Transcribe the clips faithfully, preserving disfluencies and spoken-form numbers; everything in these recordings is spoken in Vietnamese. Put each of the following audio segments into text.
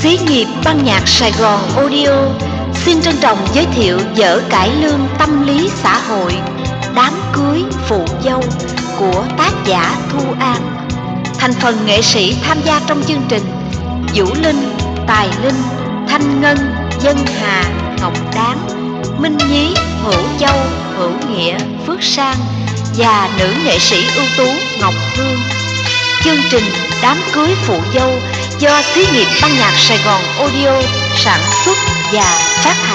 Xí nghiệp Băng nhạc Sài Gòn Audio xin trân trọng giới thiệu vở cải lương tâm lý xã hội Đám cưới phụ dâu của tác giả Thu An. Thành phần nghệ sĩ tham gia trong chương trình: Vũ Linh, Tài Linh, Thanh Ngân, Dân Hà, Ngọc Đáng, Minh Nhí, Hữu Châu, Hữu Nghĩa, Phước Sang và nữ nghệ sĩ ưu tú Ngọc Hương. Chương trình Đám cưới phụ dâu do xí nghiệp Băng nhạc Sài Gòn Audio sản xuất và phát hành.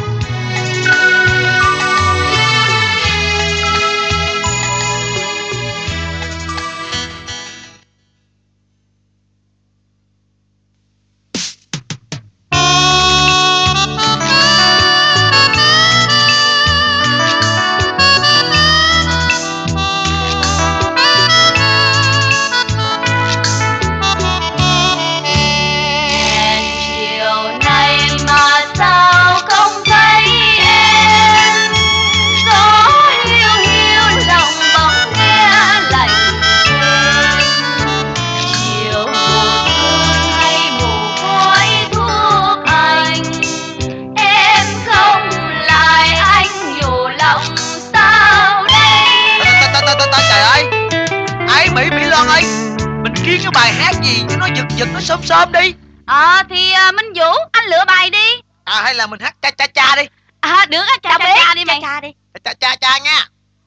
Kiếm cái bài hát gì cho nó giật giật, nó sớm sớm đi. Ờ thì uh, Minh Vũ, anh lựa bài đi. À hay là mình hát cha cha cha đi. À được á, cha cha cha, cha đi mày. Cha đi. Cha cha cha nha.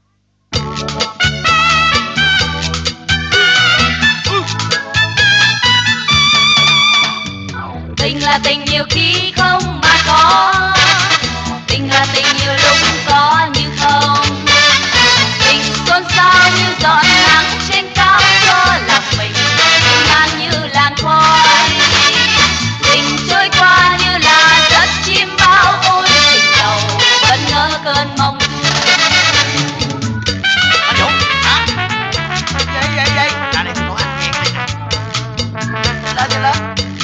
Tình là tình nhiều khi không mà có, tình là tình nhiều lúc có như không. Tình xôn xao như giọt nắng trên cao cho lòng mình mang như làn khói. Tình trôi qua như là giấc chim bao, ôi tình đầu vẫn ngỡ cơn mộng. Anh Vũ hả? Vậy vậy vậy ra đây nói anh nghe cái này nè. Lên lên lên.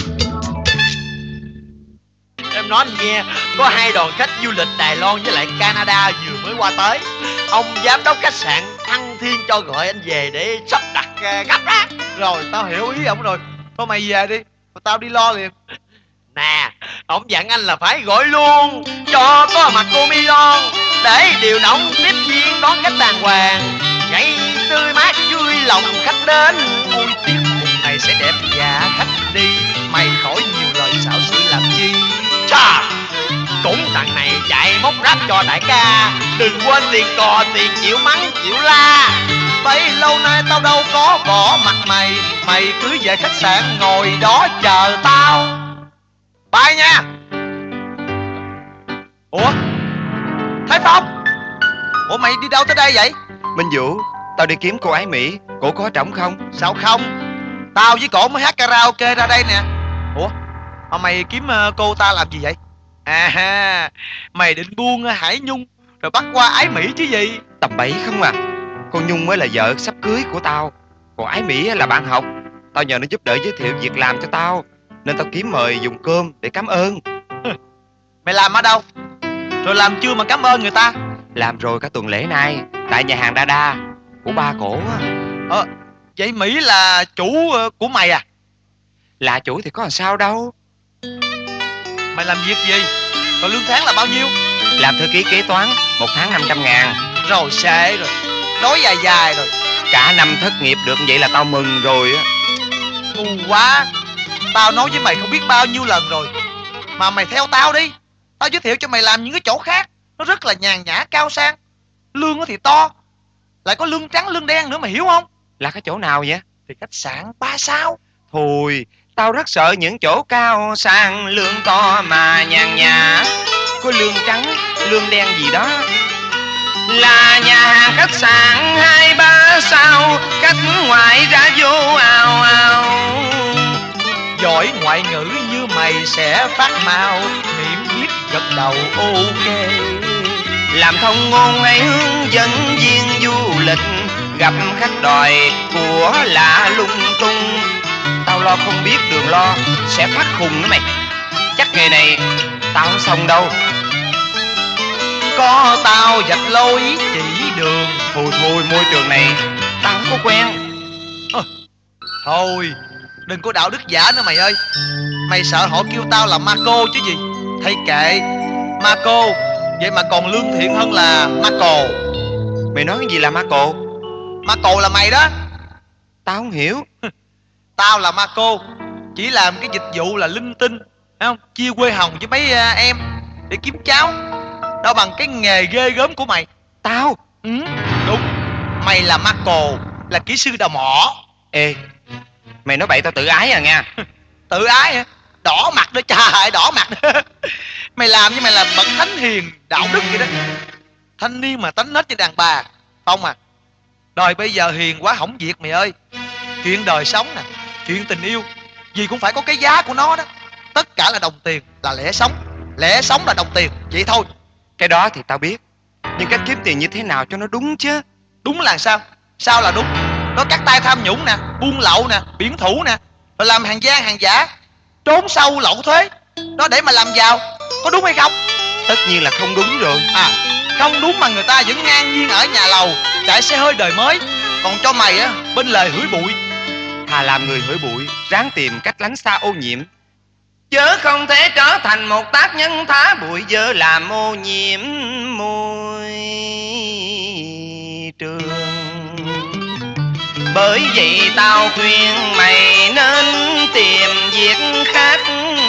Em nói anh nghe, có hai đoàn khách du lịch Đài Loan với lại Canada vừa mới qua tới. Ông giám đốc khách sạn Thăng Thiên cho gọi anh về để sắp đặt uh, gấp á. Rồi tao hiểu ý ông rồi. Thôi mày về đi, tao đi lo liền. Nè, ông dặn anh là phải gọi luôn cho có mặt cô Milon để điều động tiếp viên đón khách đàng hoàng, gây tươi mát vui lòng khách đến. Ôi tiết mục này sẽ đẹp dạ khách đi. Mày khỏi nhiều lời xạo xử làm chi. Chà, cũng thằng này chạy móc ráp cho đại ca. Đừng quên tiền cò, tiền chịu mắng chịu la. Bấy lâu nay tao đâu có bỏ mặt mày. Mày cứ về khách sạn ngồi đó chờ tao. Bye nha. Ủa Thái Phong, ủa mày đi đâu tới đây vậy? Minh Vũ, tao đi kiếm cô Ái Mỹ. Cổ có trống không? Sao không? Tao với cổ mới hát karaoke ra đây nè. Ủa mà mày kiếm uh, cô ta làm gì vậy? À ha, mày định buông uh, Hải Nhung rồi bắt qua Ái Mỹ chứ gì? Tầm bậy không à. Con Nhung mới là vợ sắp cưới của tao, còn Ái Mỹ là bạn học. Tao nhờ nó giúp đỡ giới thiệu việc làm cho tao, nên tao kiếm mời dùng cơm để cảm ơn. Mày làm ở đâu? Rồi làm chưa mà cảm ơn người ta? Làm rồi cả tuần lễ nay, tại nhà hàng Dada của ba cổ á. Ờ, vậy Mỹ là chủ uh, của mày à? Là chủ thì có làm sao đâu. Mày làm việc gì? Rồi lương tháng là bao nhiêu? Làm thư ký kế toán, một tháng năm trăm ngàn. Rồi xệ rồi, nói dài dài rồi. Cả năm thất nghiệp được vậy là tao mừng rồi á. Ngu quá. Tao nói với mày không biết bao nhiêu lần rồi, mà mày theo tao đi. Tao giới thiệu cho mày làm những cái chỗ khác, nó rất là nhàn nhã cao sang. Lương thì to, lại có lương trắng lương đen nữa, mày hiểu không? Là cái chỗ nào vậy? Thì khách sạn ba sao. Thôi, tao rất sợ những chỗ cao sang lương to mà nhàn nhã, có lương trắng lương đen gì đó. Là nhà hàng khách sạn hai ba sao, khách ngoại ra vô ào ào. Giỏi ngoại ngữ như mày sẽ phát mau, niệm biết gật đầu ok. Làm thông ngôn hay hướng dẫn viên du lịch, gặp khách đòi của lạ lung tung. Tao lo không biết đường lo, sẽ phát khùng đó mày. Chắc nghề này tao không xong đâu. Có tao vạch lối chỉ đường. Thôi thôi, môi trường này tao không có quen. à, Thôi đừng có đạo đức giả nữa mày ơi. Mày sợ họ kêu tao là Marco chứ gì. Thấy kệ, Marco. Vậy mà còn lương thiện hơn là Marco. Mày nói cái gì là Marco? Marco là mày đó. Tao không hiểu. Tao là Marco, chỉ làm cái dịch vụ là linh tinh, phải không? Chia quê hồng với mấy à, em để kiếm cháu. Đâu bằng cái nghề ghê gớm của mày. Tao? Ừ, đúng. Mày là Marco, là kỹ sư đào mỏ. Ê, mày nói bậy tao tự ái à nha. Tự ái hả? Đỏ mặt đó, trời, đỏ mặt đó. Mày làm như mày là bậc thánh hiền đạo đức vậy đó. Thanh niên mà tánh nết như đàn bà. Không à, đời bây giờ hiền quá hỏng việc mày ơi. Chuyện đời sống nè, chuyện tình yêu, gì cũng phải có cái giá của nó đó. Tất cả là đồng tiền, là lẽ sống. Lẽ sống là đồng tiền, vậy thôi. Cái đó thì tao biết, nhưng cách kiếm tiền như thế nào cho nó đúng chứ. Đúng là sao? Sao là đúng? Có cắt tay tham nhũng nè, buôn lậu nè, biển thủ nè, rồi làm hàng gian hàng giả, trốn sâu lậu thuế, đó để mà làm giàu. Có đúng hay không? Tất nhiên là không đúng rồi. À, không đúng mà người ta vẫn ngang nhiên ở nhà lầu chạy xe hơi đời mới. Còn cho mày á, bên lề hửi bụi. Thà làm người hửi bụi, ráng tìm cách lánh xa ô nhiễm, chớ không thể trở thành một tác nhân thả bụi dơ làm ô nhiễm môi trường. Bởi vậy tao khuyên mày nên tìm việc khác,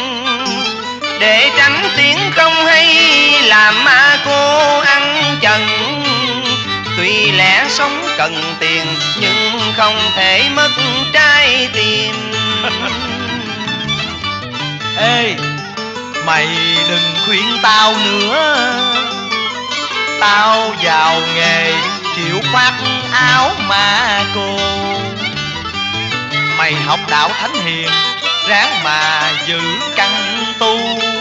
để tránh tiếng không hay làm ma cô ăn chần. Tuy lẽ sống cần tiền nhưng không thể mất trái tim. Ê, mày đừng khuyên tao nữa. Tao vào nghề chịu khoác áo ma cô. Mày học đạo thánh hiền, ráng mà giữ căn tu.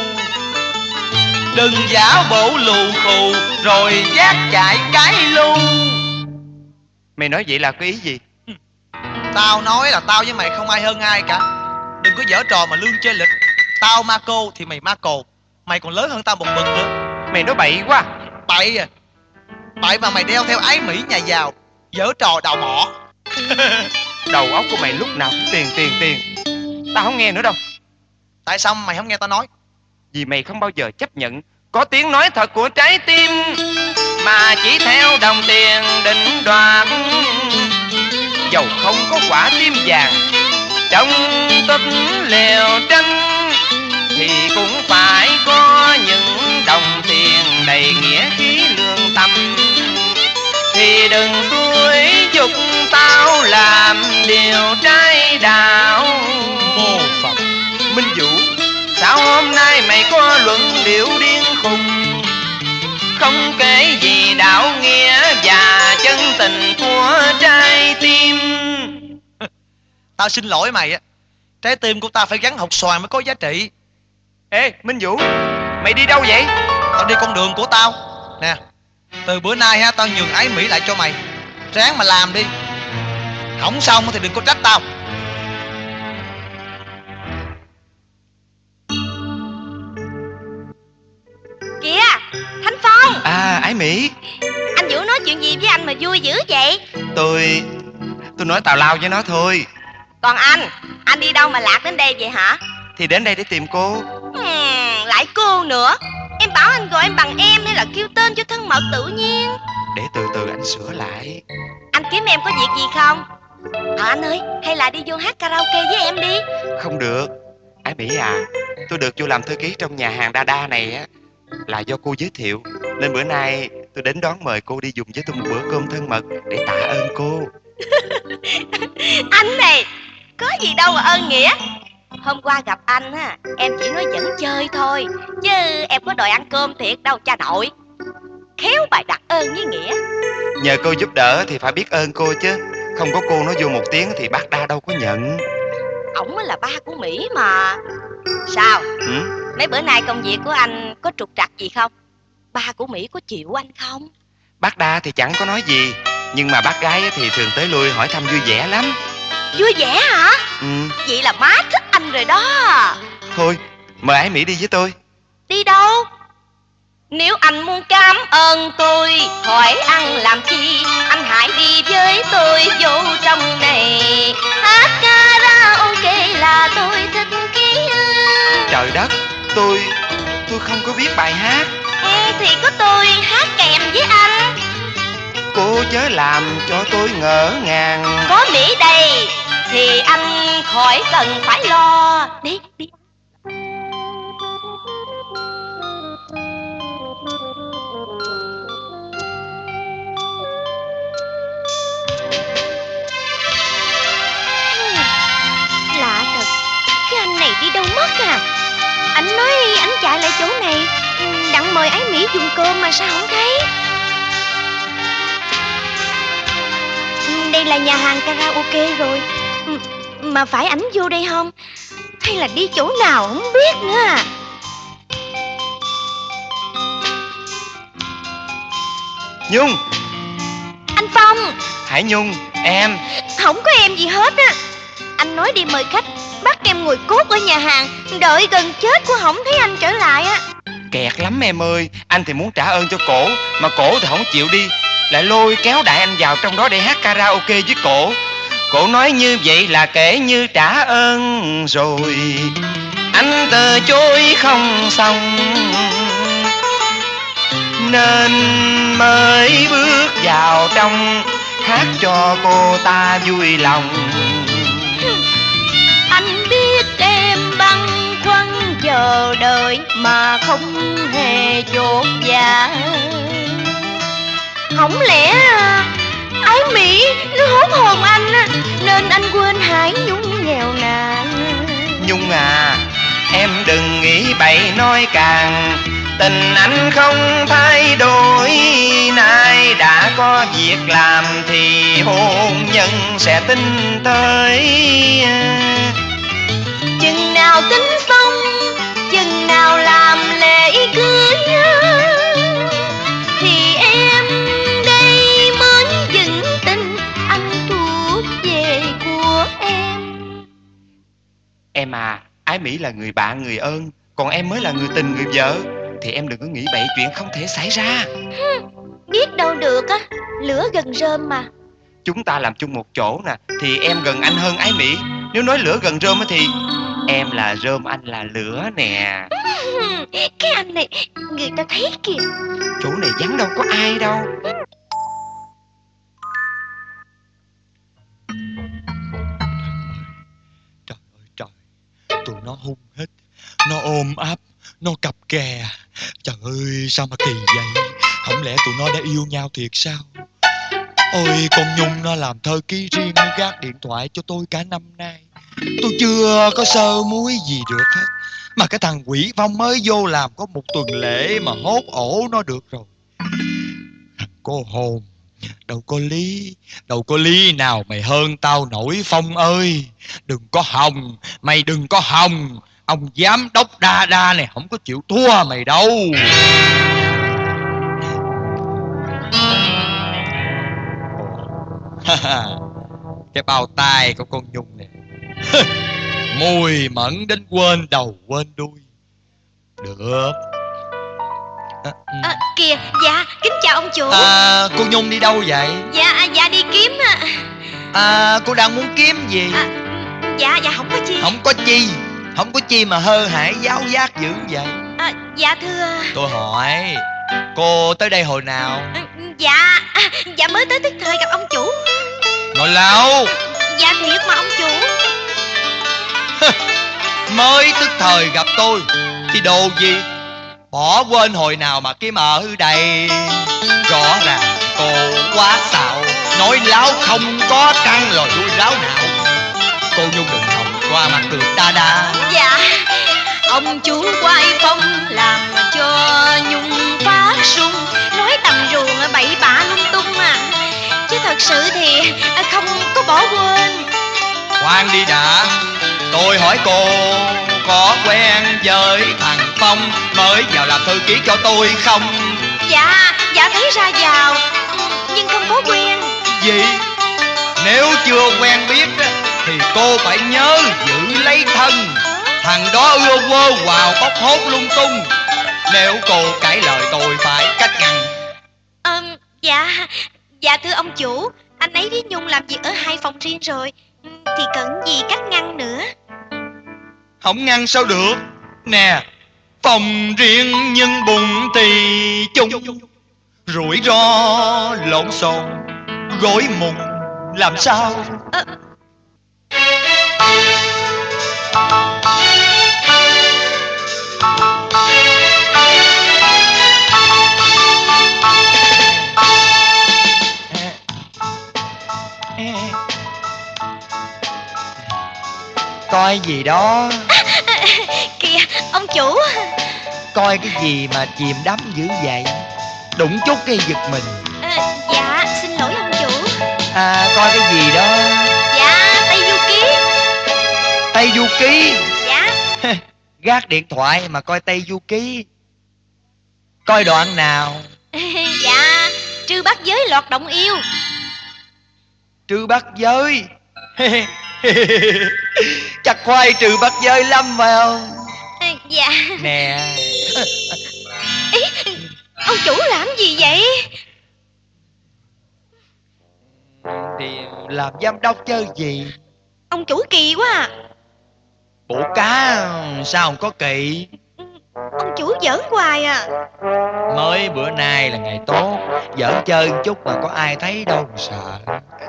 Đừng giả bộ lù khù rồi giác chạy cái lu. Mày nói vậy là có ý gì? Tao nói là tao với mày không ai hơn ai cả. Đừng có giở trò mà lương chơi lịch. Tao Marco thì mày Marco. Mày còn lớn hơn tao một bậc nữa. Mày nói bậy quá. Bậy à? Bậy mà mày đeo theo ái Mỹ nhà giàu, giở trò đào mỏ. Đầu óc của mày lúc nào cũng tiền tiền tiền. Tao không nghe nữa đâu. Tại sao mày không nghe tao nói? Vì mày không bao giờ chấp nhận có tiếng nói thật của trái tim, mà chỉ theo đồng tiền định đoạt. Dầu không có quả tim vàng trong túp lều tranh, thì cũng phải có những đồng tiền đầy nghĩa khí lương tâm. Thì đừng xúi dục tao làm điều trái đạo. Mô Phật. Minh Vũ, sao hôm nay mày có luận điệu điên khùng, không kể gì đạo nghĩa và chân tình của trái tim. Tao xin lỗi mày á, trái tim của tao phải gắn hột xoàn mới có giá trị. Ê Minh Vũ, mày đi đâu vậy? Tao đi con đường của tao. Nè, từ bữa nay ha, tao nhường ái Mỹ lại cho mày. Ráng mà làm đi. Không xong thì đừng có trách tao. Kìa, Thanh Phong. À, Ái Mỹ. Anh Vũ nói chuyện gì với anh mà vui dữ vậy? Tôi... tôi nói tào lao với nó thôi. Còn anh, anh đi đâu mà lạc đến đây vậy hả? Thì đến đây để tìm cô. Hmm, lại cô nữa. Em bảo anh gọi em bằng em hay là kêu tên cho thân mật tự nhiên. Để từ từ anh sửa lại. Anh kiếm em có việc gì không? À anh ơi, hay là đi vô hát karaoke với em đi. Không được. Ái Mỹ à, tôi được vô làm thư ký trong nhà hàng Đa Đa này á là do cô giới thiệu, nên bữa nay tôi đến đón mời cô đi dùng với tôi một bữa cơm thân mật để tạ ơn cô. Anh này, có gì đâu mà ơn nghĩa. Hôm qua gặp anh á, em chỉ nói dẫn chơi thôi, chứ em có đòi ăn cơm thiệt đâu cha nội. Khéo bài đặt ơn với nghĩa. Nhờ cô giúp đỡ thì phải biết ơn cô chứ. Không có cô nói vô một tiếng thì bác Đa đâu có nhận. Ổng mới là ba của Mỹ mà. Sao? Ừ? Mấy bữa nay công việc của anh có trục trặc gì không? Ba của Mỹ có chịu anh không? Bác Đa thì chẳng có nói gì, nhưng mà bác gái thì thường tới lui hỏi thăm vui vẻ lắm. Vui vẻ hả? Ừ. Vậy là má thích anh rồi đó. Thôi, mời Ái Mỹ đi với tôi. Đi đâu? Nếu anh muốn cảm ơn tôi, hỏi ăn làm chi, anh hãy đi với tôi vô trong này. Hát karaoke là tôi thích kia. trời đất, tôi tôi không có biết bài hát. Ê, thì có tôi hát kèm với anh. Cô chớ làm cho tôi ngỡ ngàng. Có Mỹ đây thì anh khỏi cần phải lo. Đi đi. Lạ thật, cái anh này đi đâu mất à? Anh nói anh chạy lại chỗ này đặng mời Ái Mỹ dùng cơm mà sao không thấy? Đây là nhà hàng karaoke rồi, mà phải ảnh vô đây không? Hay là đi chỗ nào không biết nữa à? Nhung. Anh Phong. Hải Nhung, em. Không có em gì hết á. Anh nói đi mời khách, bắt em ngồi cốt ở nhà hàng, đợi gần chết cũng không thấy anh trở lại á. Kẹt lắm em ơi. Anh thì muốn trả ơn cho cổ, mà cổ thì không chịu đi, lại lôi kéo đại anh vào trong đó để hát karaoke với cổ. Cổ nói như vậy là kể như trả ơn rồi, anh từ chối không xong, nên mới bước vào trong hát cho cô ta vui lòng. Anh biết em băn khoăn chờ đợi mà không hề chột dạ. Không lẽ Ái Mỹ nó hốt hồn anh á, nên anh quên Hải Nhung nghèo nàn. Nhung à, em đừng nghĩ bậy nói càng, tình anh không thay đổi. Nay đã có việc làm thì hôn nhân sẽ tính tới. Chừng nào tính xong, chừng nào làm lễ cưới, thì em đây mới vững tin anh thuộc về của em. Em à, Ái Mỹ là người bạn người ơn, còn em mới là người tình người vợ, thì em đừng có nghĩ bậy chuyện không thể xảy ra. Biết đâu được á, lửa gần rơm mà. Chúng ta làm chung một chỗ nè, thì em gần anh hơn Ái Mỹ. Nếu nói lửa gần rơm thì em là rơm, anh là lửa nè. Cái anh này người ta thấy kìa. Chỗ này vắng đâu có ai đâu. Trời ơi trời, tụi nó hung hết, nó ôm áp, nó cặp kè. Trời ơi sao mà kỳ vậy? Không lẽ tụi nó đã yêu nhau thiệt sao? Ôi con Nhung nó làm thơ ký riêng, nó gác điện thoại cho tôi cả năm nay, tôi chưa có sơ muối gì được hết. Mà cái thằng Quỷ Phong mới vô làm có một tuần lễ mà hốt ổ nó được rồi. Thằng cô hồn, đâu có lý, đâu có lý nào mày hơn tao nổi Phong ơi. Đừng có hòng, mày đừng có hòng. Ông giám đốc đa đa này không có chịu thua mày đâu. Cái bao tay của con Nhung này mùi mẫn đến quên đầu quên đuôi. Được à, À, kìa, dạ, kính chào ông chủ. à, cô Nhung đi đâu vậy? Dạ, dạ đi kiếm à. À, cô đang muốn kiếm gì? À, dạ, dạ không có chi. Không có chi, không có chi mà hơ hải giáo giác dữ vậy? À, dạ thưa. Tôi hỏi, cô tới đây hồi nào? À, dạ, à, dạ mới tới tức thời gặp ông chủ. Ngồi lâu. Dạ thiệt mà ông chủ. Mới tức thời gặp tôi thì đồ gì? Bỏ quên hồi nào mà kiếm ở đây. Rõ ràng cô quá xạo, nói láo không có căng lòi đuôi ráo nào. Cô Nhung đừng hòng qua mặt được đa đa. Dạ, ông chủ quay Phong làm cho Nhung phát sung, nói tầm ruồng bậy bạ lung tung à. Chứ thật sự thì không có bỏ quên. Khoan đi đã, tôi hỏi cô có quen với thằng Phong mới vào làm thư ký cho tôi không? Dạ, dạ thấy ra vào, nhưng không có quen. Gì? Nếu chưa quen biết thì cô phải nhớ giữ lấy thân. Thằng đó ưa quơ quào bóc hốt lung tung. Nếu cô cãi lời tôi phải cách ngăn. Ờ, dạ, dạ thưa ông chủ, anh ấy với Nhung làm việc ở hai phòng riêng rồi, thì cần gì cách ngăn nữa. Không ngăn sao được? Nè, phòng riêng nhưng bụng thì chung, rủi ro lộn xộn gối mùng làm sao? Ờ. Coi gì đó? Kìa ông chủ. Coi cái gì mà chìm đắm dữ vậy? Đụng chút cái giật mình. À, dạ xin lỗi ông chủ. À, coi cái gì đó? Dạ Tây Du Ký. Tây Du Ký? Dạ. Gác điện thoại mà coi Tây Du Ký. Coi đoạn nào? Dạ Trư Bát Giới loạt động yêu. Trư Bát Giới? Chắc khoai Trừ Bát Giới lắm phải không? À, dạ. Nè. Ý, ông chủ làm gì vậy? Thì làm giám đốc chứ gì. Ông chủ kỳ quá à. Bộ cá sao không có kỳ. Ông chủ giỡn hoài à. Mới bữa nay là ngày tốt, giỡn chơi một chút mà có ai thấy đâu mà sợ.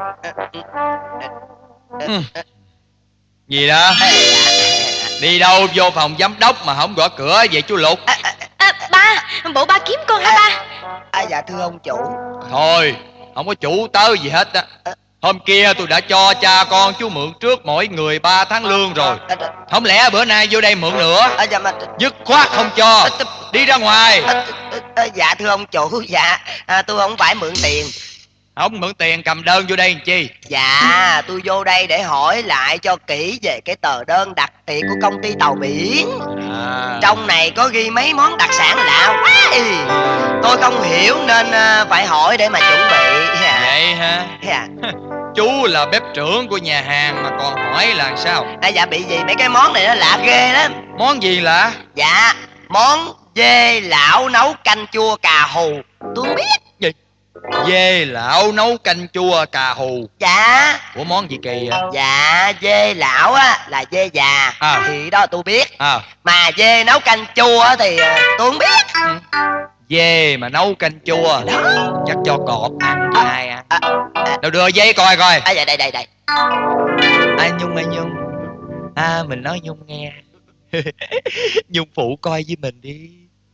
Ừ. Gì đó? Đi đâu vô phòng giám đốc mà không gõ cửa vậy chú Lục? À, à, à, ba, bộ ba kiếm con hả ba? À, dạ thưa ông chủ. Thôi, không có chủ tớ gì hết á. Hôm kia tôi đã cho cha con chú mượn trước mỗi người ba tháng lương rồi. Không lẽ bữa nay vô đây mượn nữa? À, dạ mà... Dứt khoát không cho. Đi ra ngoài. À, à, dạ thưa ông chủ, dạ à, tôi không phải mượn tiền. Không mượn tiền cầm đơn vô đây làm chi? Dạ tôi vô đây để hỏi lại cho kỹ về cái tờ đơn đặt tiền của công ty tàu biển. À. Trong này có ghi mấy món đặc sản lạ quá. Tôi không hiểu nên phải hỏi để mà chuẩn bị. Vậy hả? Dạ. Chú là bếp trưởng của nhà hàng mà còn hỏi là sao? À, dạ bị gì mấy cái món này nó lạ ghê lắm. Món gì lạ? Dạ món dê lão nấu canh chua cà hù. Tôi không biết. Gì? Dê lão nấu canh chua cà hù? Dạ. Ủa món gì kỳ vậy? Dạ dê lão á là dê già. À. Thì đó tôi biết. À. Mà dê nấu canh chua á thì tôi không biết. Ừ. Dê mà nấu canh chua đó. Chắc cho cọp ăn chứ ai ăn. À, à, đâu đưa dây coi coi. à, dạ đây đây đây. À Nhung ơi Nhung. À mình nói Nhung nghe. Nhung phụ coi với mình đi.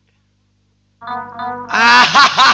À,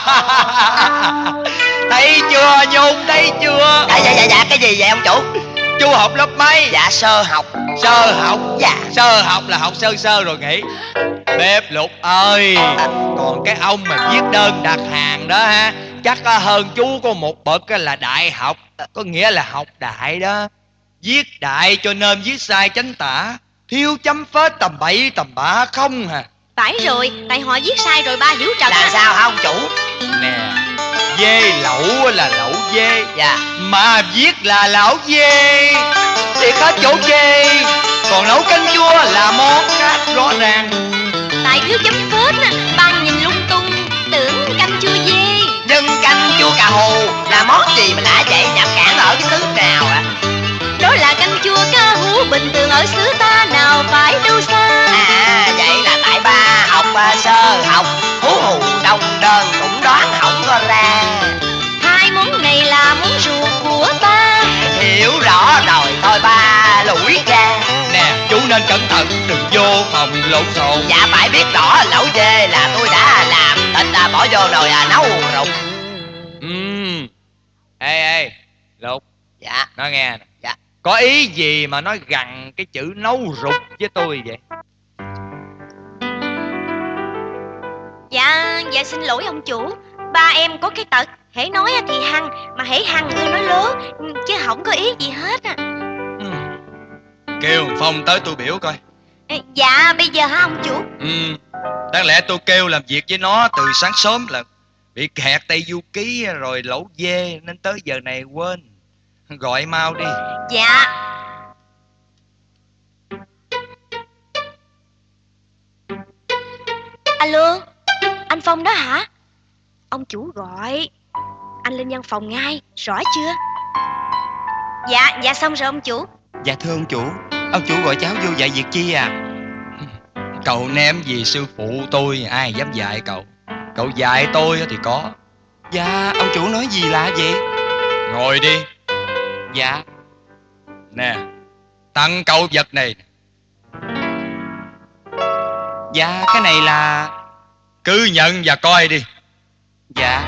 thấy chưa Nhung, thấy chưa? À, dạ dạ dạ cái gì vậy ông chủ? Chú học lớp mấy? Dạ sơ học. Sơ học? Dạ. Sơ học là học sơ sơ rồi nghỉ. Bếp Lục ơi, à. Còn cái ông mà viết đơn đặt hàng đó ha, chắc hơn chú có một bậc là đại học. Có nghĩa là học đại đó. Viết đại cho nên viết sai chánh tả, thiếu chấm phết tầm bậy tầm bạ không hả? Phải rồi, tại họ viết sai rồi ba hiểu trật. Là sao hả ông chủ? Nè, dê lẩu là lẩu dê. Dạ. Mà viết là lão dê thì có chỗ chê. Còn nấu canh chua là món khác rõ ràng. Tại thiếu chấm phết ba nhìn lung tung, tưởng canh chua dê. Nhưng canh chua cà hù là món gì mà lạ vậy? Nhập cảng ở cái xứ nào ạ? À? Đó là canh chua cá hú bình thường ở xứ ta nào phải đâu xa. À vậy là tại ba học uh, sơ học, hú hù đông đơn cũng đoán không có ra. Hai món này là món ruột của ta. Hiểu rõ rồi thôi ba lủi ra. Nè chú nên cẩn thận, đừng vô phòng lộn xộn. Dạ phải biết rõ lẩu dê là tôi đã làm thịt à, bỏ vô nồi à, nấu rục. Ừm. Ê ê Lục. Dạ. Nói nghe nè. Dạ. Có ý gì mà nói gằn cái chữ nấu rục với tôi vậy? Dạ, dạ xin lỗi ông chủ. Ba em có cái tật, hễ nói thì hăng, mà hễ hăng ưa nói lố, chứ không có ý gì hết à. Ừm. Kêu Phong tới tôi biểu coi. Dạ bây giờ hả ông chủ? Ừm. Đáng lẽ tôi kêu làm việc với nó từ sáng sớm là bị kẹt Tây Du Ký rồi lẩu dê nên tới giờ này quên. Gọi mau đi. Dạ. Alo, anh Phong đó hả? Ông chủ gọi. Anh lên văn phòng ngay, rõ chưa? Dạ, dạ xong rồi ông chủ. Dạ thưa ông chủ, ông chủ gọi cháu vô dạy việc chi à? Cậu ném gì sư phụ tôi, ai dám dạy cậu? Cậu dạy tôi thì có. Dạ, ông chủ nói gì lạ vậy? Ngồi đi. Dạ. Nè, tặng cậu vật này. Dạ, cái này là... Cứ nhận và coi đi. Dạ.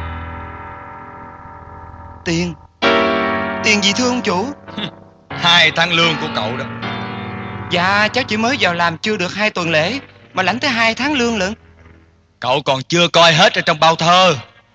Tiền. Tiền gì thưa ông chủ? Hai tháng lương của cậu đó. Dạ, cháu chỉ mới vào làm chưa được hai tuần lễ mà lãnh tới hai tháng lương lận. Cậu còn chưa coi hết ở trong bao thơ.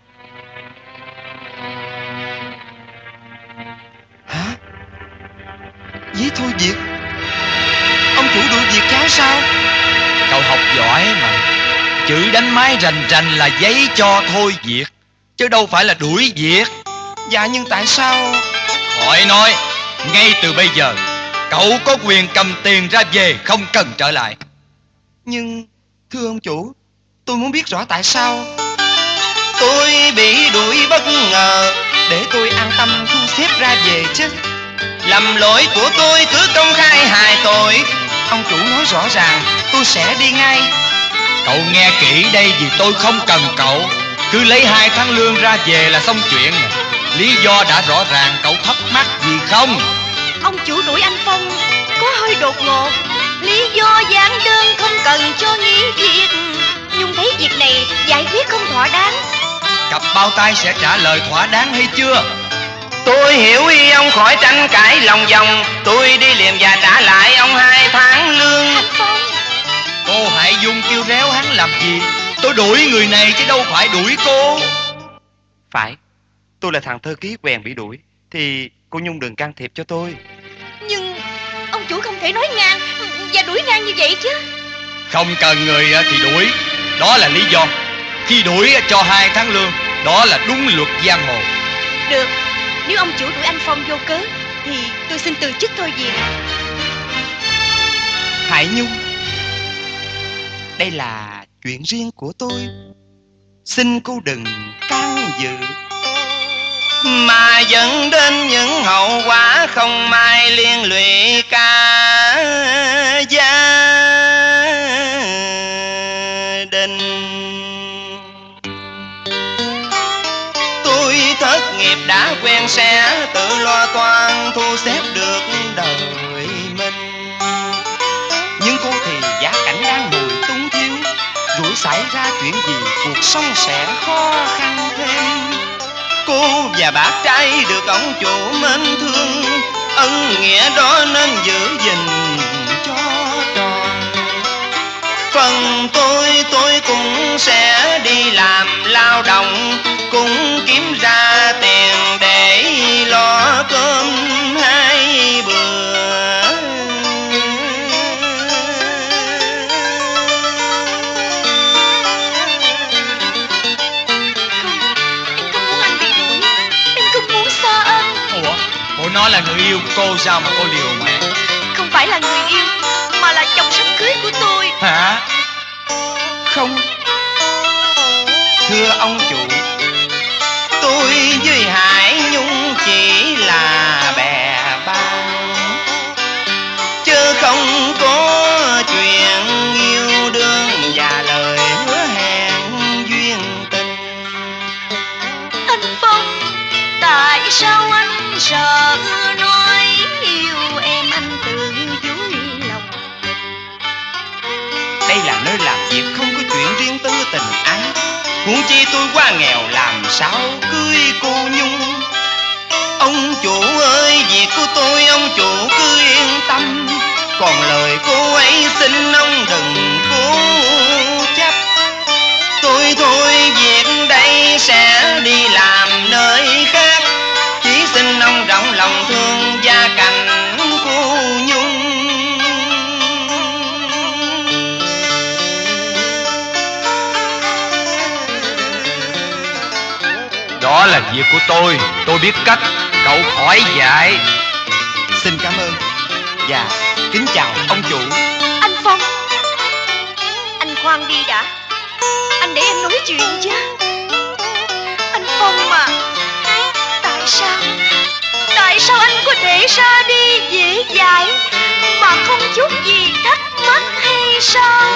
Hả? Giấy thôi việc? Ông chủ đuổi việc cháu sao? Cậu học giỏi mà. Chữ đánh máy rành rành là giấy cho thôi việc, chứ đâu phải là đuổi việc. Dạ nhưng tại sao? Khỏi nói. Ngay từ bây giờ cậu có quyền cầm tiền ra về, không cần trở lại. Nhưng thưa ông chủ, tôi muốn biết rõ tại sao tôi bị đuổi bất ngờ, để tôi an tâm thu xếp ra về chứ. Lầm lỗi của tôi cứ công khai hài tội. Ông chủ nói rõ ràng tôi sẽ đi ngay. Cậu nghe kỹ đây, vì tôi không cần cậu. Cứ lấy hai tháng lương ra về là xong chuyện. Lý do đã rõ ràng, cậu thắc mắc gì không? Ông chủ đuổi anh Phong có hơi đột ngột. Lý do giản đơn không cần cho nghỉ việc. Nhung thấy việc này giải quyết không thỏa đáng. Cặp bao tay sẽ trả lời thỏa đáng hay chưa? Tôi hiểu ý ông, khỏi tranh cãi lòng vòng. Tôi đi liền và trả lại ông hai tháng lương. Anh Phong. Cô hãy Dung kêu réo hắn làm gì? Tôi đuổi người này chứ đâu phải đuổi cô. Phải, tôi là thằng thơ ký quèn bị đuổi, thì cô Nhung đừng can thiệp cho tôi. Nhưng ông chủ không thể nói ngang và đuổi ngang như vậy chứ. Không cần người thì đuổi, đó là lý do. Khi đuổi cho hai tháng lương, đó là đúng luật giang hồ. Được, nếu ông chủ đuổi anh Phong vô cớ thì tôi xin từ chức thôi việc. Hải Nhung, đây là chuyện riêng của tôi, xin cô đừng can dự, mà dẫn đến những hậu quả không may liên lụy cả gia đình. Tôi thất nghiệp đã quen sẽ tự lo toan thu xếp được đời mình. Nhưng cô thì gia cảnh đang ngồi túng thiếu, rủi xảy ra chuyện gì cuộc sống sẽ khó khăn thêm. Cô và bác trai được ông chủ mến thương, ân nghĩa đó nên giữ gìn cho tròn. Phần tôi tôi cũng sẽ đi làm lao động, cũng kiếm ra tiền để lo cơm hai bữa. Ủa, nó là người yêu cô sao mà cô liều mạng? Không phải là người yêu, mà là chồng sắp cưới của tôi. Hả? Không, thưa ông chủ, tôi với Hải Nhung chỉ là bè bạn, chứ không có chuyện yêu đương và lời hứa hẹn duyên tình. Anh Phong, tại sao anh sợ nói yêu em, anh tự dối lòng? Đây là nơi làm việc, không có chuyện riêng tư tình ái. Huống chi tôi quá nghèo, làm sao cưới cô Nhung. Ông chủ ơi, việc của tôi ông chủ cứ yên tâm, còn lời cô ấy xin ông đừng cố chấp. Tôi thôi việc đây sẽ đi làm nơi khác, chỉ xin ông rộng lòng thương gia cảnh cô Nhung. Đó là việc của tôi, tôi biết cách, cậu khỏi dạy. Xin cảm ơn và kính chào ông chủ. Anh Phong, anh khoan đi đã, anh để em nói chuyện chứ. Anh Phong mà, tại sao, tại sao anh có thể ra đi dễ dãi mà không chút gì thắc mắc hay sao?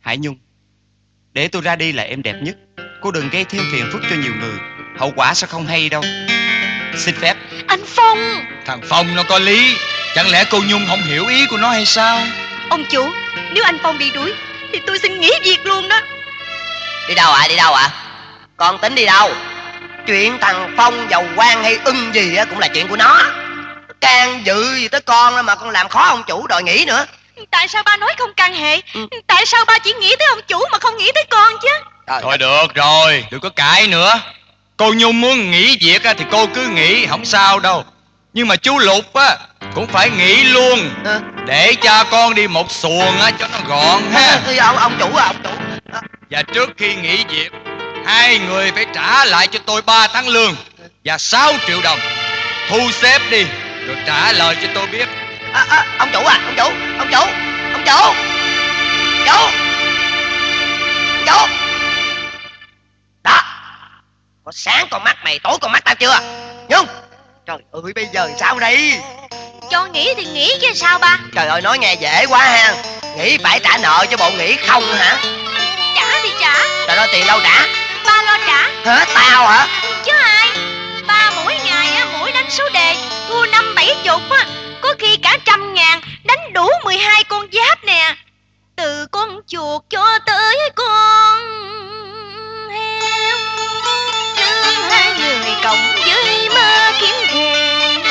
Hải Nhung, để tôi ra đi là em đẹp nhất. Cô đừng gây thêm phiền phức cho nhiều người, hậu quả sẽ không hay đâu. Xin phép. Anh Phong. Thằng Phong nó có lý. Chẳng lẽ cô Nhung không hiểu ý của nó hay sao? Ông chủ, nếu anh Phong bị đuổi thì tôi xin nghỉ việc luôn đó. Đi đâu ạ? À? Đi đâu ạ? À? Con tính đi đâu? Chuyện thằng Phong giàu quan hay ưng gì cũng là chuyện của nó. Can dự gì tới con mà con làm khó ông chủ đòi nghỉ nữa. Tại sao ba nói không can hệ? Ừ. Tại sao ba chỉ nghĩ tới ông chủ mà không nghĩ tới con chứ? Trời Thôi được rồi, đừng có cãi nữa. Cô Nhung muốn nghỉ việc thì cô cứ nghỉ, không sao đâu. Nhưng mà chú Lục á cũng phải nghỉ luôn, à. để cha con đi một xuồng á cho nó gọn ha. À, ông, ông chủ à, ông chủ à. Và trước khi nghỉ việc, hai người phải trả lại cho tôi ba tháng lương và sáu triệu đồng. Thu xếp đi, rồi trả lời cho tôi biết. À, à, ông chủ à, ông chủ, ông chủ, ông chủ, chủ, chủ. Đó, có sáng con mắt mày, tối con mắt tao chưa? Nhung, trời ơi bây giờ sao đây? Cho nghỉ thì nghỉ chứ sao ba? Trời ơi nói nghe dễ quá ha. Nghỉ phải trả nợ cho bộ nghỉ không hả? Trả thì trả. Trời ơi tiền đâu trả? Ba lo trả. Hả? Tao hả? Chứ ai? Ba mỗi ngày á, mỗi đánh số đề thua năm bảy chục á, có khi cả trăm ngàn, đánh đủ mười hai con giáp nè. Từ con chuột cho tới con heo, hai người cộng với mơ kiếm tiền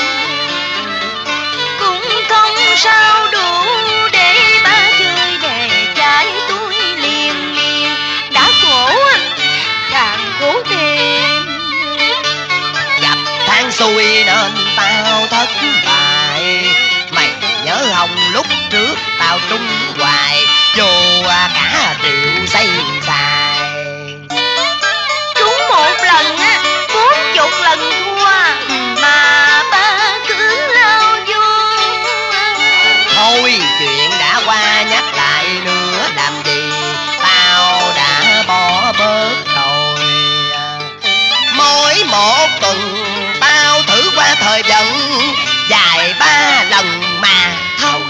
cũng không sao đủ để ba chơi đề trái túi liền liền. Đã khổ càng khổ thêm. Gặp tháng xui nên tao thất bại. Mày nhớ không lúc trước tao trúng hoài, vô cả triệu xây xài. Trúng một lần á, bốn chục lần thua mà ba cứ lao vô. Thôi chuyện đã qua nhắc lại nữa làm gì, tao đã bỏ bớt rồi. Mỗi một tuần tao thử qua thời vận dài ba lần mà thôi.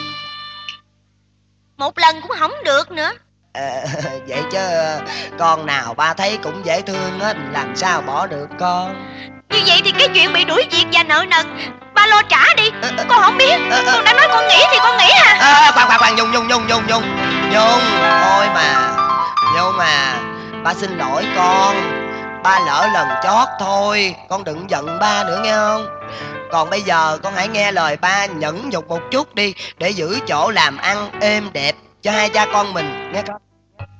Một lần cũng không được nữa. À, vậy chứ con nào ba thấy cũng dễ thương á, làm sao bỏ được con. Như vậy thì cái chuyện bị đuổi việc và nợ nần ba lo trả đi. Con không biết, con đã nói con nghỉ thì con nghỉ hả? À, khoan khoan khoan, Nhung Nhung Nhung Nhung Nhung Nhung thôi mà. Nhung mà, ba xin lỗi con. Ba lỡ lần chót thôi, con đừng giận ba nữa nghe không? Còn bây giờ con hãy nghe lời ba, nhẫn nhục một chút đi, để giữ chỗ làm ăn êm đẹp cho hai cha con mình nghe con.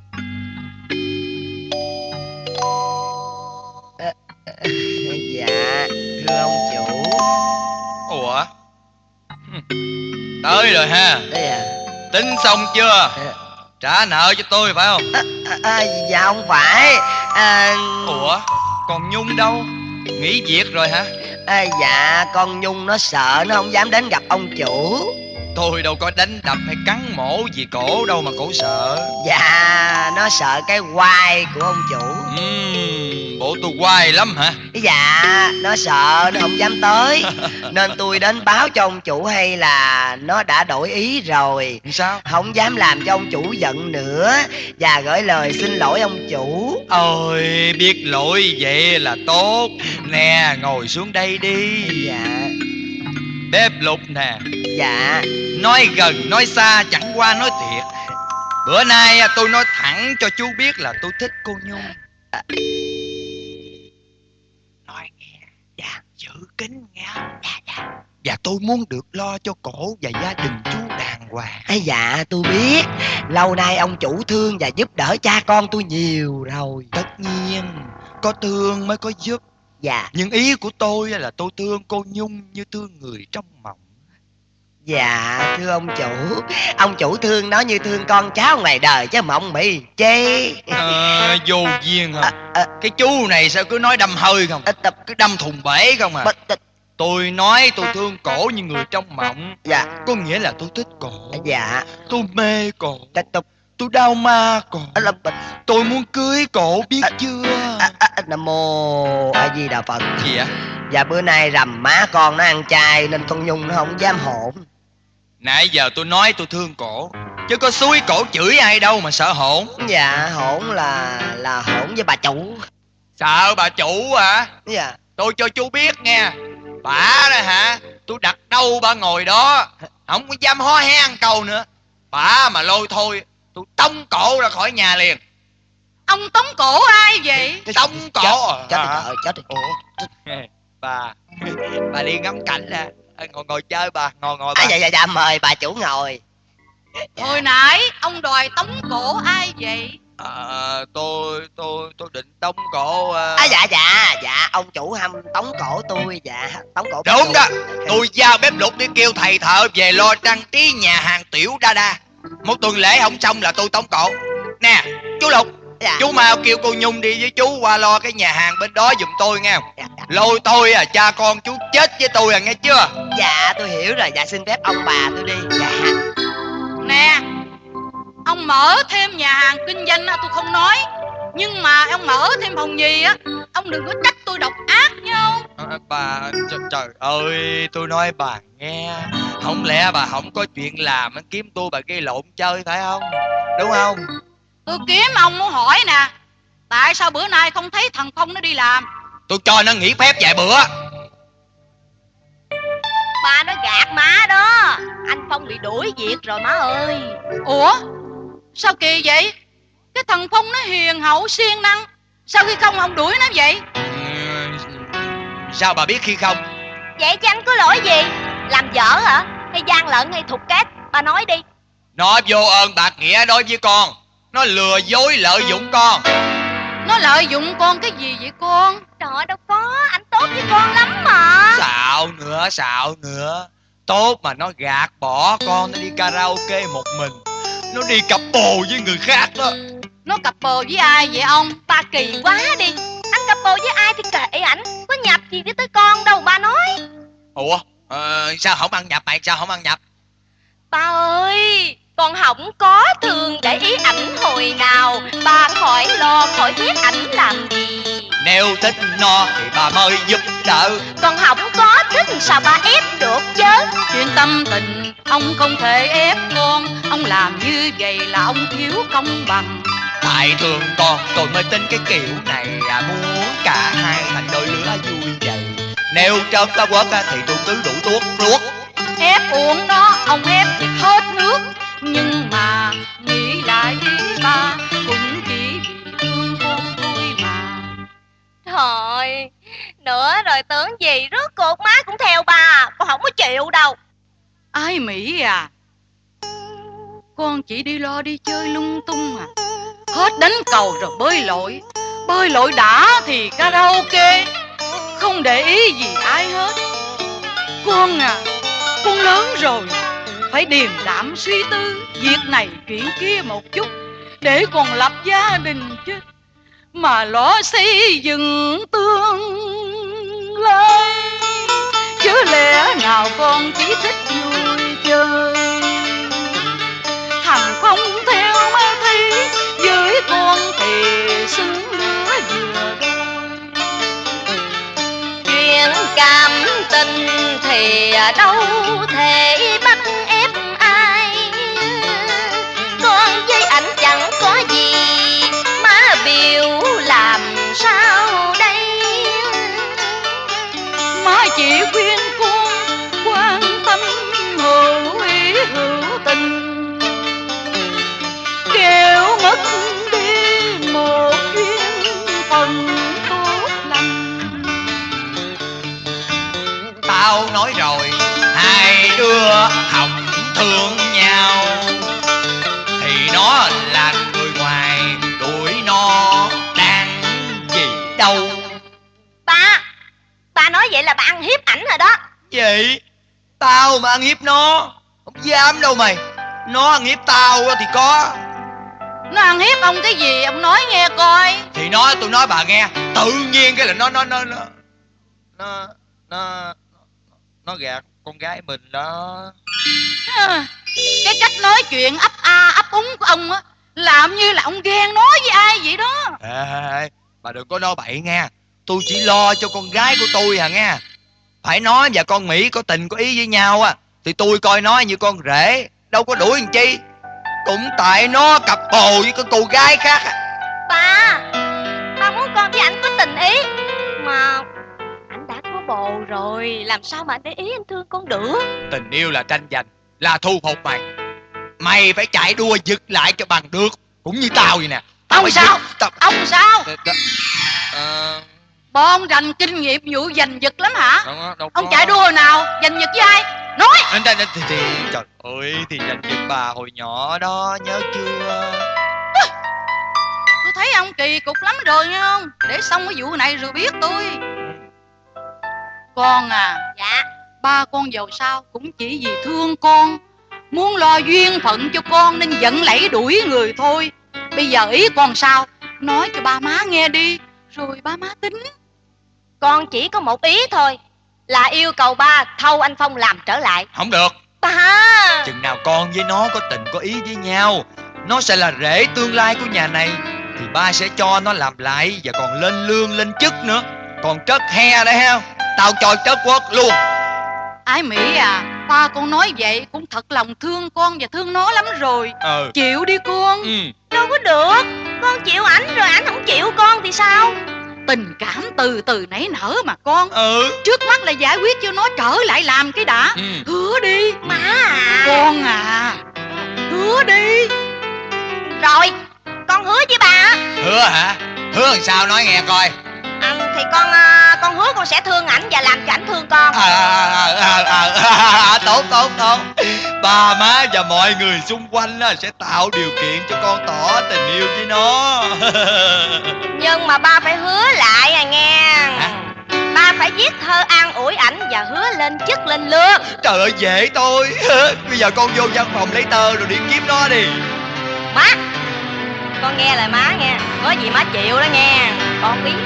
À, à, dạ thưa ông chủ. Ủa, tới rồi ha. Đây à. Tính xong chưa? À. Trả nợ cho tôi phải không? À, à, à, dạ không phải. À... Ủa, còn Nhung đâu? Nghỉ việc rồi hả? À, dạ con Nhung nó sợ, nó không dám đến gặp ông chủ. Tôi đâu có đánh đập hay cắn mổ gì cổ đâu mà cổ sợ. Dạ nó sợ cái oai của ông chủ. Uhm, bộ tôi oai lắm hả? Dạ nó sợ, nó không dám tới. Nên tôi đến báo cho ông chủ hay là nó đã đổi ý rồi. Sao? Không dám làm cho ông chủ giận nữa, và gửi lời xin lỗi ông chủ. Ôi biết lỗi vậy là tốt. Nè ngồi xuống đây đi. Dạ. Bếp Lục nè. Dạ. Nói gần nói xa chẳng qua nói thiệt. Bữa nay tôi nói thẳng cho chú biết là tôi thích cô Nhung. À. Nói nghe, dạ giữ kín nghe. Dạ, dạ. Và tôi muốn được lo cho cổ và gia đình chú đàng hoàng. À, dạ tôi biết. Lâu nay ông chủ thương và giúp đỡ cha con tôi nhiều rồi. Tất nhiên, có thương mới có giúp. Dạ. Nhưng ý của tôi là tôi thương cô Nhung như thương người trong mộng. Dạ thưa ông chủ, ông chủ thương nó như thương con cháu ngoài đời chứ mộng mị chê. À, vô duyên hả? À, à, cái chú này sao cứ nói đâm hơi không? à, tập, Cứ đâm thùng bể không à? b, t, Tôi nói tôi thương cổ như người trong mộng. Dạ. Có nghĩa là tôi thích cổ. Dạ. Tôi mê cổ. T, t, Tôi đau ma cổ. à, là, Tôi muốn cưới cổ biết à, chưa? à, à, Nam mô A Di Đà Phật. Gì ạ? Dạ bữa nay rằm má con nó ăn chay nên con Nhung nó không dám hỗn. Nãy giờ tôi nói tôi thương cổ, chứ có xúi cổ chửi ai đâu mà sợ hổn. Dạ hỗn là là hỗn với bà chủ. Sợ bà chủ hả? Dạ. Tôi cho chú biết nghe, bà đó hả, tôi đặt đâu bà ngồi đó, không có dám hó hé ăn câu nữa. Bà mà lôi thôi tôi tống cổ ra khỏi nhà liền. Ông tống cổ ai vậy? Tống cổ Chết à? rồi, chết rồi. Ủa? Bà bà đi ngắm cảnh à? Ngồi ngồi chơi bà, ngồi ngồi bà. À, dạ dạ dạ mời bà chủ ngồi. Hồi nãy ông đòi tống cổ ai vậy? À, tôi tôi tôi định tống cổ. Uh... À dạ dạ dạ ông chủ hâm tống cổ tôi. Dạ tống cổ. Đúng đó, tôi giao bếp lục đi kêu thầy thợ về lo trang trí nhà hàng Tiểu Đa Đa. Một tuần lễ không xong là tôi tống cổ. Nè chú Lục, dạ. Chú mau kêu cô Nhung đi với chú qua lo cái nhà hàng bên đó giùm tôi nghe. Dạ, dạ. Lôi tôi à, cha con chú chết với tôi à, nghe chưa? Dạ tôi hiểu rồi, dạ xin phép ông bà tôi đi. Dạ. Nè, ông mở thêm nhà hàng kinh doanh á tôi không nói, nhưng mà ông mở thêm phòng gì á, ông đừng có trách tôi độc ác nha ông. À, bà trời, trời ơi, tôi nói bà nghe, không lẽ bà không có chuyện làm kiếm tôi bà gây lộn chơi phải không? Đúng không? Tôi kiếm ông muốn hỏi nè, tại sao bữa nay không thấy thằng Phong nó đi làm? Tôi cho nó nghỉ phép vài bữa. Ba nó gạt má đó, anh Phong bị đuổi việc rồi má ơi. Ủa, sao kỳ vậy? Cái thằng Phong nó hiền hậu siêng năng, sao khi không ông đuổi nó vậy? Ừ, sao bà biết khi không? Vậy chứ anh có lỗi gì? Làm dở hả? Hay gian lận hay thục cát? Ba nói đi. Nó vô ơn bạc nghĩa đối với con, nó lừa dối lợi dụng con. Nó lợi dụng con cái gì vậy con? Trời đâu có, anh tốt với con lắm mà. Xạo nữa, xạo nữa. Tốt mà nó gạt bỏ con, nó đi karaoke một mình, nó đi cặp bồ với người khác đó. Nó cặp bồ với ai vậy ông? Ba kỳ quá đi. Anh cặp bồ với ai thì kệ ảnh, có nhập gì với tới con đâu ba nói. Ủa, ờ, sao không ăn nhập mày, sao không ăn nhập? Ba ơi, con không có thường để ý ảnh hồi nào. Ba khỏi lo, khỏi biết ảnh làm gì. Nếu thích nó thì bà mới giúp đỡ. Con không có thích sao ba ép được chứ? Chuyện tâm tình ông không thể ép con, ông làm như vậy là ông thiếu công bằng. Tại thương con tôi mới tính cái kiểu này à, muốn cả hai thành đôi lứa vui vậy. Nếu trớm ta quất thì tôi cứ đủ tuốt luốt. Ép uống đó, ông ép thì hết nước. Nhưng mà nghĩ lại đi ba, cũng chỉ vì thương con thôi mà. Thôi, nữa rồi tưởng gì rốt cuộc má cũng theo bà. Con không có chịu đâu. Ai Mỹ à, con chỉ đi lo đi chơi lung tung à. Hết đánh cầu rồi bơi lội, bơi lội đã thì karaoke, không để ý gì ai hết. Con à, con lớn rồi, phải điềm đạm suy tư việc này chuyện kia một chút, để còn lập gia đình chứ. Mà lo xây dựng tương lai, chứ lẽ nào con chỉ thích vui chơi. Thằng không theo má thấy, với con thì xứng lứa vừa đôi. Chuyện cảm tình thì đâu thể bắt ép ai. Con với ảnh chẳng có gì, má biểu làm sao đây? Má chỉ khuyên con quan tâm hữu ý hữu tình, kẻo mất đi một duyên phần tốt lành. Tao nói rồi, hai đứa không thương nhau thì nó là người ngoài, đuổi nó đang gì đâu. Ba, ba nói vậy là ba ăn hiếp ảnh rồi đó. Vậy tao mà ăn hiếp nó, không dám đâu mày. Nó ăn hiếp tao thì có. Nó ăn hiếp ông cái gì ông nói nghe coi. Thì nói tôi nói bà nghe, tự nhiên cái là nó nó nó nó nó nó nó gạt con gái mình đó. À, cái cách nói chuyện ấp a ấp úng của ông á, làm như là ông ghen nói với ai vậy đó. Ê, bà đừng có nói bậy nghe. Tôi chỉ lo cho con gái của tôi à nghe. Phải nói và con Mỹ có tình có ý với nhau á, thì tôi coi nó như con rể, đâu có đuổi làm chi. Cũng tại nó cặp bồ với cái cô gái khác à. Ba, ba muốn con với ảnh có tình ý mà ảnh đã có bồ rồi, làm sao mà để ý anh thương con được. Tình yêu là tranh giành, là thu phục mày. Mày phải chạy đua giật lại cho bằng được. Cũng như tao vậy nè. Tao Ông phải sao? giật- tao... Ông sao? Ờ, Bon rành kinh nghiệm vụ giành giật lắm hả? đâu có- đâu Ông có. chạy đua hồi nào? Giành giật với ai? Nói. Anh đây thì, thì trời ơi thì giành giật bà hồi nhỏ đó, nhớ chưa? Tôi thấy ông kỳ cục lắm rồi nghe không? Để xong cái vụ này rồi biết tôi. Con à, Dạ. ba con giàu sao cũng chỉ vì thương con, muốn lo duyên phận cho con nên giận lẫy đuổi người thôi. Bây giờ ý con sao? Nói cho ba má nghe đi, rồi ba má tính. Con chỉ có một ý thôi, là yêu cầu ba thâu anh Phong làm trở lại. Không được. Ba. Chừng nào con với nó có tình có ý với nhau, nó sẽ là rể tương lai của nhà này, thì ba sẽ cho nó làm lại và còn lên lương lên chức nữa. Còn trớt he đấy ha, tao cho trớt quốc luôn. Ái Mỹ à, ba con nói vậy cũng thật lòng thương con và thương nó lắm rồi. Ờ. Chịu đi con. Ừ. Đâu có được, con chịu ảnh rồi ảnh không chịu con thì sao? Tình cảm từ từ nảy nở mà con. Ừ. Trước mắt là giải quyết cho nó trở lại làm cái đã. Ừ. Hứa đi. Má à. Con à, hứa đi. Rồi, con hứa với ba. Hứa hả? Hứa làm sao nói nghe coi. À, thì con à, con hứa con sẽ thương ảnh và làm cho ảnh thương con. À, à, à, à, à, tốt tốt tốt. Ba má và mọi người xung quanh á, sẽ tạo điều kiện cho con tỏ tình yêu với nó. Nhưng mà ba phải hứa lại à nghe. Hả? Ba phải viết thơ an ủi ảnh và hứa lên chức lên lương. Trời ơi dễ thôi. Bây giờ con vô văn phòng lấy tờ rồi đi kiếm nó đi. Má, con nghe lời má nghe, có gì má chịu đó nghe. Con biết.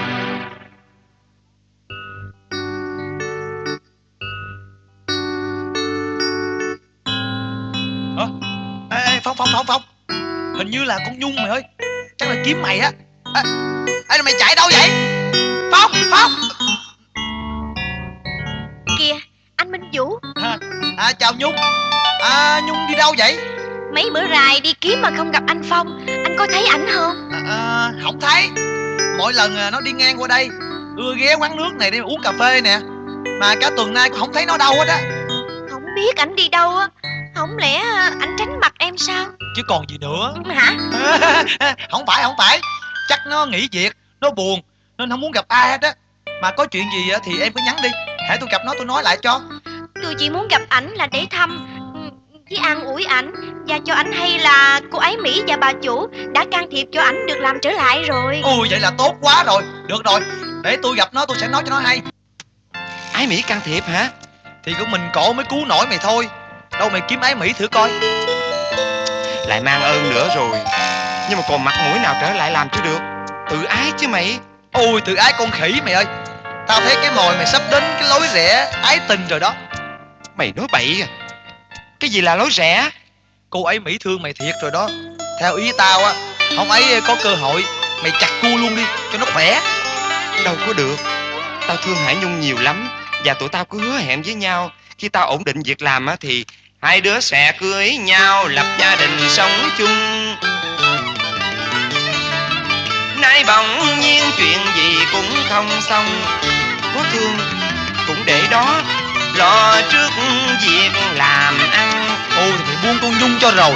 Ơ, ê, ê, Phong Phong Phong Phong, hình như là con Nhung mày ơi. Chắc là kiếm mày á. À, à, mày chạy đâu vậy? Phong Phong. Kìa, anh Minh Vũ. À, à chào Nhung. À Nhung đi đâu vậy? Mấy bữa rày đi kiếm mà không gặp anh Phong. Anh có thấy ảnh không? À, à, không thấy. Mỗi lần à, nó đi ngang qua đây ưa ghé quán nước này để uống cà phê nè. Mà cả tuần nay cũng không thấy nó đâu hết á. Không biết ảnh đi đâu á. Không lẽ anh tránh mặt em sao? Chứ còn gì nữa. Hả? Không phải không phải. Chắc nó nghỉ việc, nó buồn nên không muốn gặp ai hết á. Mà có chuyện gì á thì em cứ nhắn đi, hãy tôi gặp nó tôi nói lại cho. Tôi chỉ muốn gặp ảnh là để thăm với an ủi ảnh và cho ảnh hay là cô ấy Mỹ và bà chủ đã can thiệp cho ảnh được làm trở lại rồi. Ôi vậy là tốt quá rồi. Được rồi, để tôi gặp nó tôi sẽ nói cho nó hay. Ái Mỹ can thiệp hả? Thì của mình cổ mới cứu nổi mày thôi. Đâu mày kiếm Ái Mỹ thử coi. Lại mang ơn nữa rồi. Nhưng mà còn mặt mũi nào trở lại làm chứ được. Tự ái chứ mày. Ôi tự ái con khỉ mày ơi. Tao thấy cái mồi mày sắp đến cái lối rẽ ái tình rồi đó. Mày nói bậy à. Cái gì là lối rẽ? Cô ấy Mỹ thương mày thiệt rồi đó. Theo ý tao á, không ấy có cơ hội mày chặt cu luôn đi cho nó khỏe. Đâu có được. Tao thương Hải Nhung nhiều lắm. Và tụi tao cứ hứa hẹn với nhau, khi tao ổn định việc làm á thì hai đứa sẽ cưới nhau, lập gia đình sống chung. Nay bỗng nhiên chuyện gì cũng không xong. Có thương cũng để đó, lo trước việc làm ăn. Ôi thì mày buông con Nhung cho rồi.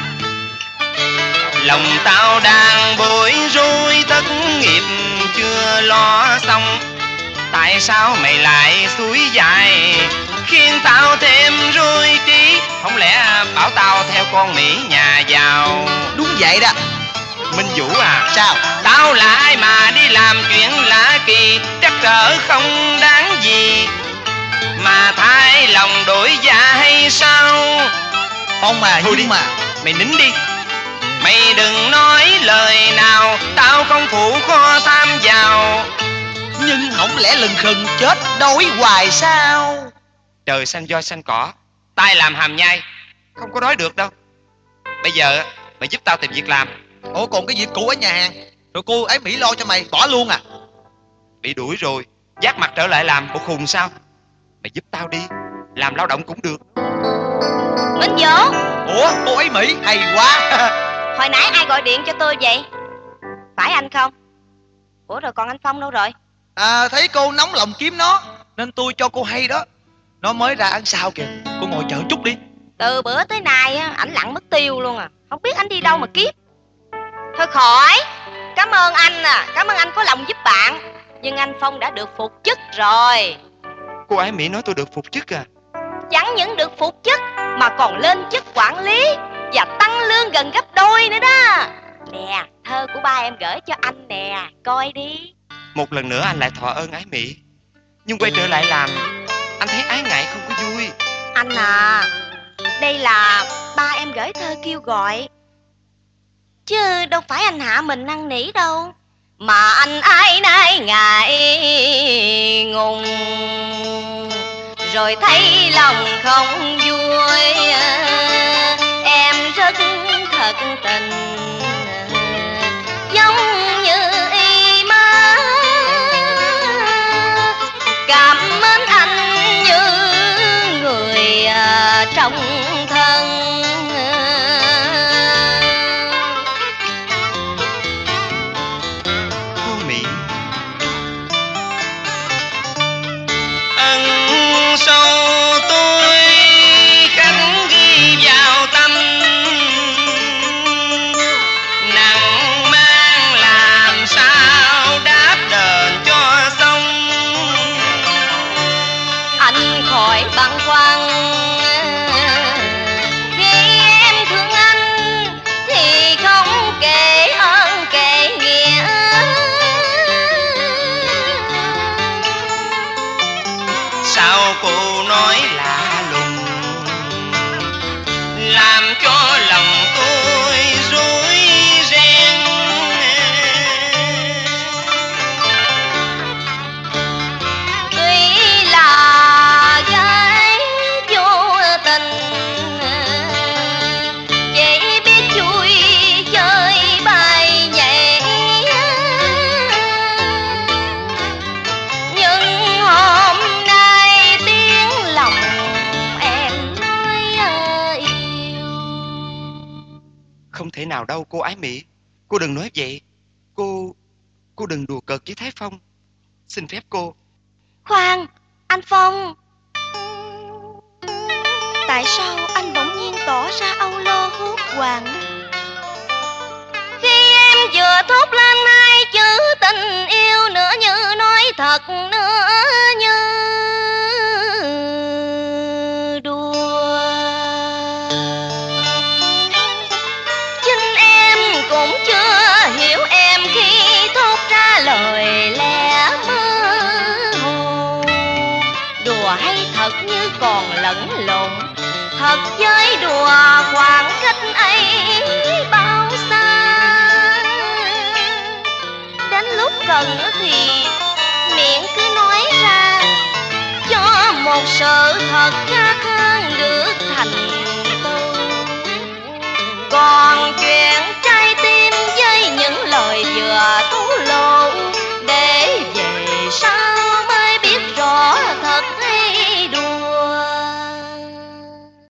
Lòng tao đang bối rối, thất nghiệp chưa lo xong. Tại sao mày lại suối dài, khiến tao thêm rối trí? Không lẽ bảo tao theo con Mỹ nhà giàu? Đúng vậy đó. Minh Vũ à, Sao? tao là ai mà đi làm chuyện lạ kỳ, trắc trở không đáng gì mà thay lòng đổi dạ hay sao? Phong mà, Thôi nhưng đi. mà Mày nín đi. Mày đừng nói lời nào, tao không phụ kho tham vào. nhưng không lẽ lừng khừng chết đói hoài sao? Trời xanh voi xanh cỏ, tay làm hàm nhai, không có đói được đâu. Bây giờ á, mày giúp tao tìm việc làm. Ủa còn cái việc cũ ở nhà hàng, rồi cô ấy Mỹ lo cho mày bỏ luôn à? Bị đuổi rồi, giác mặt trở lại làm, bộ khùng sao? Mày giúp tao đi, làm lao động cũng được. Minh Vũ. Ủa cô ấy Mỹ hay quá. Hồi nãy ai gọi điện cho tôi vậy? Phải anh không? Ủa rồi còn anh Phong đâu rồi? À thấy cô nóng lòng kiếm nó nên tôi cho cô hay đó. Nó mới ra ăn sao kìa. Cô ngồi chờ chút đi. Từ bữa tới nay á, ảnh lặn mất tiêu luôn à. Không biết anh đi đâu mà kiếp. Thôi khỏi. Cảm ơn anh à. Cảm ơn anh có lòng giúp bạn. Nhưng anh Phong đã được phục chức rồi. Cô Ái Mỹ nói tôi được phục chức à? Chẳng những được phục chức mà còn lên chức quản lý và tăng lương gần gấp đôi nữa đó. Nè, thơ của ba em gửi cho anh nè. Coi đi. Một lần nữa anh lại thọ ơn Ái Mỹ. Nhưng quay trở lại làm, anh thấy ái ngại không có vui. Anh à, đây là ba em gửi thơ kêu gọi, chứ đâu phải anh hạ mình năn nỉ đâu. Mà anh ái nái ngại ngùng, rồi thấy lòng không vui. Em rất thật tình, giống như y má. Cảm ơn anh như người trong thân. Cô Mỹ ân sâu tôi khắc ghi vào tâm, nặng mang làm sao đáp đền cho xong. Anh khỏi băn khoăn, khi em thương anh thì không kể ơn kể nghĩa. Sao cô nói lạ lùng, làm cho lòng tôi rối ren. Tuy là gái vô tình, chỉ biết vui chơi bài nhảy. Nhưng hôm nay tiếng lòng em nói yêu. Không thể nào đâu cô Ái Mỹ. Cô đừng nói vậy. Cô... cô đừng đùa cợt với Thái Phong. Xin phép cô. Khoan, anh Phong. Tại sao anh bỗng nhiên tỏ ra âu lo hốt hoảng khi em vừa thốt lên hai chữ tình yêu, nữa như nói thật, nữa như đùa. Chính em cũng chưa hiểu em khi thốt ra lời lẽ mơ hồ. Đùa hay thật như còn lẫn lộn, thật với đùa khoảng cách ấy bao xa. Đến lúc cần thì miệng cứ nói ra cho một sự thật ra.